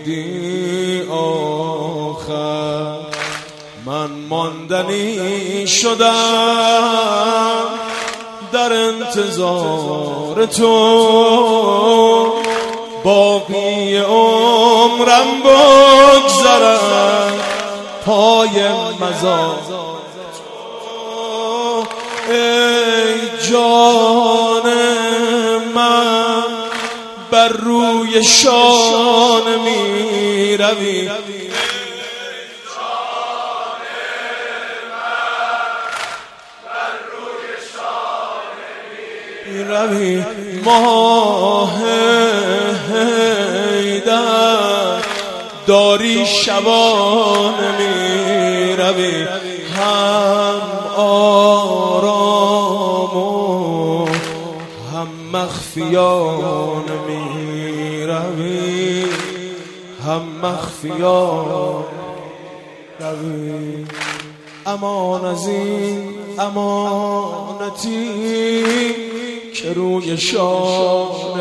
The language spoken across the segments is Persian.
بودی آخر، من ماندنی شدم در انتظار تو، باقی عمرم بگذرم پای مزار تو. ای جان من بر روی شانه می روی، ماه حیدر داری شبانه می روی، هم آرام و هم مخفیانه می روی، هم مخفیانه روی. امان از این امانتی که روی شانه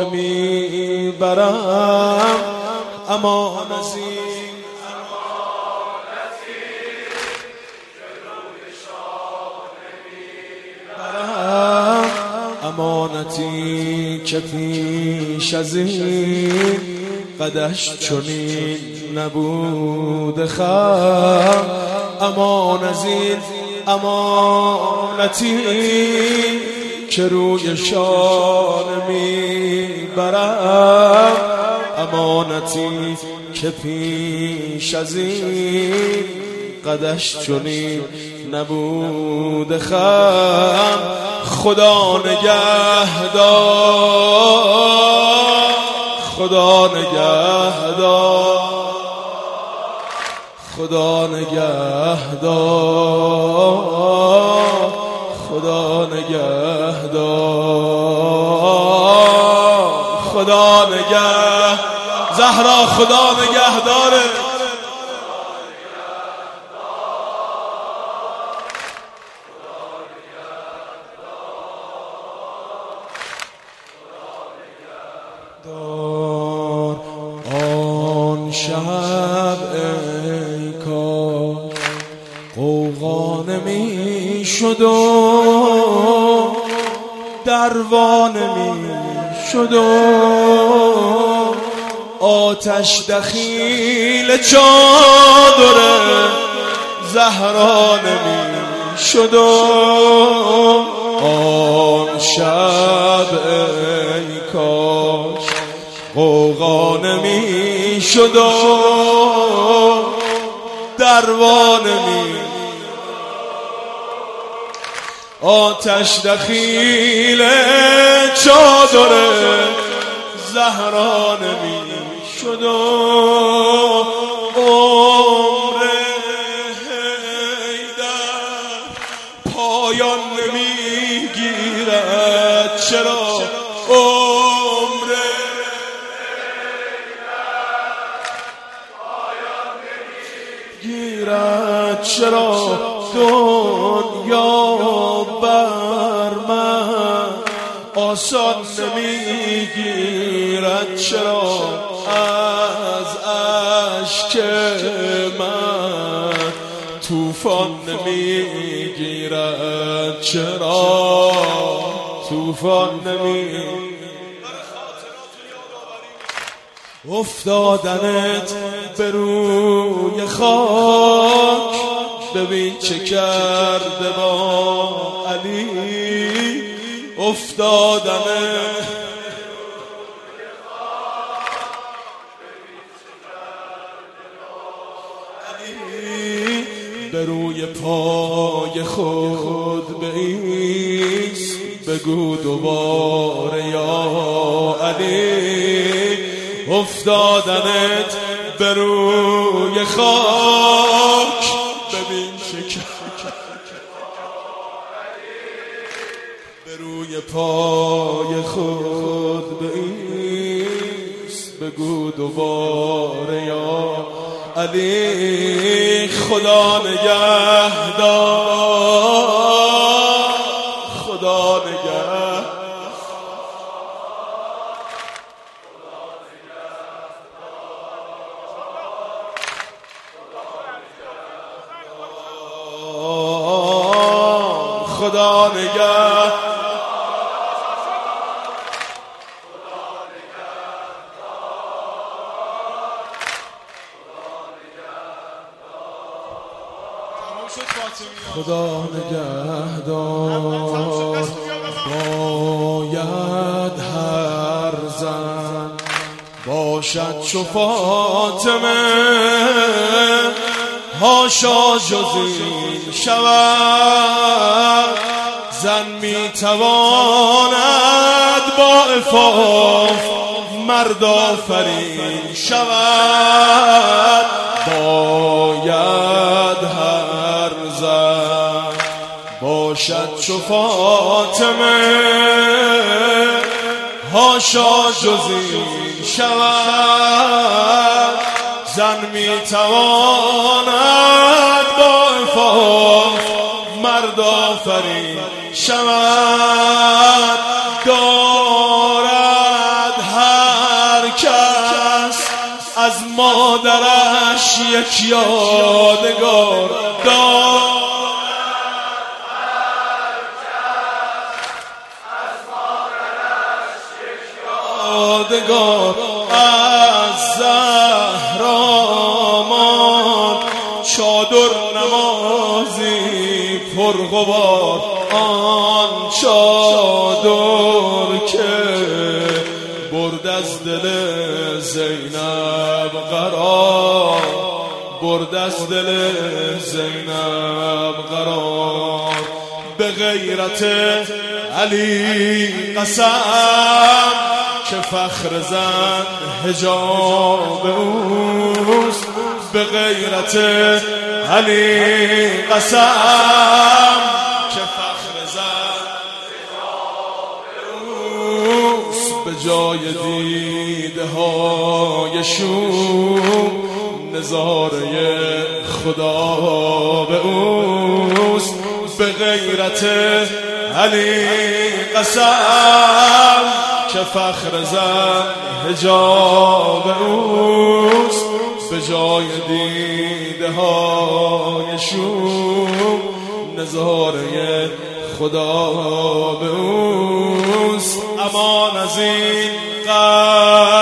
میبرم، امان از این امانتی که روی شانه میبرم، امانتی که پیش از این قدش چنین نبود خم، امان از این امانتی که روی شانه میبرم، امانتی که پیش از این قدش چنین نبود خم. خدا نگهدار، خدا نگهدار، خدا نگهدار، خدا نگهدار، خدا نگه زهرا، خدا نگهداره. آن شب ای کاش غوغا نمی شد و دروا نمی شد و آتش دخیل چادر زهرا نمی شد و آن شب ای کاش غوغا نمی شد و دروا نمی، آتش دخیل چادر زهرا نمی شد و عمر حیدر پایان نمی گیرد. چرا عمر گیرد؟ چرا دنیا بر من آسان نمیگیرد؟ چرا از اشک من طوفان نمیگیرد؟ چرا طوفان نمیگیرد؟ افتادنت به روی خاک ببین چه کرده با علی، افتادنت به روی پای خود بایست، بگو دوباره یا علی، افتادنت به روی خاک ببین چه به روی پای خود بایست، بگو دوباره یا علی. خدا نگهدار، خدا نگهدار، خدا نگه خدا نگهدار باید هر زن باشد چو فاطمه هاشا جز این شود زن میتواند با عفاف مرد آفرین شود باید هر زن باشد چو فاطمه هاشا جز این شود زن میتواند با عفاف مرد آفرین شود دارد هر کس از مادرش یک یادگار از زهرامان چادر نمازی پرغبار آن چادر که برد از دل زینب قرار برد از دل زینب قرار به غیرت علی قسم که فخر زن حجاب اوست به غیرت علی قسم که فخر زن حجاب اوست به جای دیده های شوم نظاره خدا به اوست به غیرت علی قسم که فخر زن حجاب اوست به جای دیده های شوم نظاره خدا به اوست امان از این